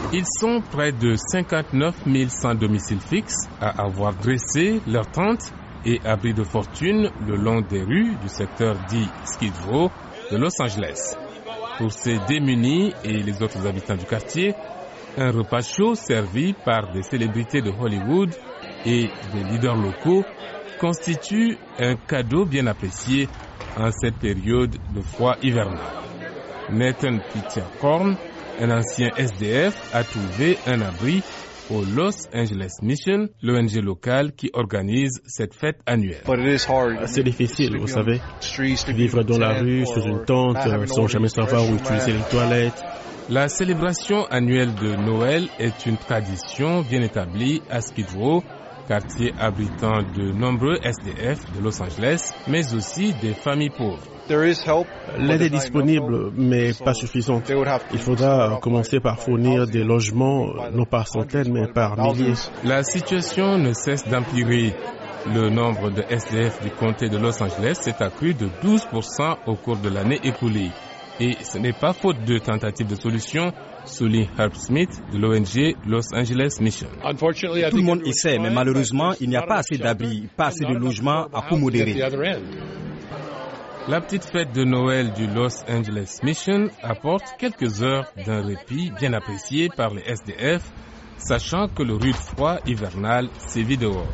Ils sont près de 59 000 sans domicile fixe à avoir dressé leurs tentes et abris de fortune le long des rues du secteur dit Skid Row de Los Angeles. Pour ces démunis et les autres habitants du quartier, un repas chaud servi par des célébrités de Hollywood et des leaders locaux constitue un cadeau bien apprécié en cette période de froid hivernal. Nathan Peter Korn, un ancien SDF, a trouvé un abri au Los Angeles Mission, l'ONG locale qui organise cette fête annuelle. C'est difficile, vous savez. Vivre dans la rue, sous une tente, sans jamais savoir où utiliser les toilettes. La célébration annuelle de Noël est une tradition bien établie à Skid Row, quartier abritant de nombreux SDF de Los Angeles, mais aussi des familles pauvres. L'aide est disponible, mais pas suffisante. Il faudra commencer par fournir des logements, non par centaines, mais par milliers. La situation ne cesse d'empirer. Le nombre de SDF du comté de Los Angeles s'est accru de 12% au cours de l'année écoulée. Et ce n'est pas faute de tentatives de solution, souligne Herb Smith de l'ONG Los Angeles Mission. Tout le monde essaie, mais malheureusement, il n'y a pas assez d'abris, pas assez de logements à coût modéré. La petite fête de Noël du Los Angeles Mission apporte quelques heures d'un répit bien apprécié par les SDF, sachant que le rude froid hivernal sévit dehors.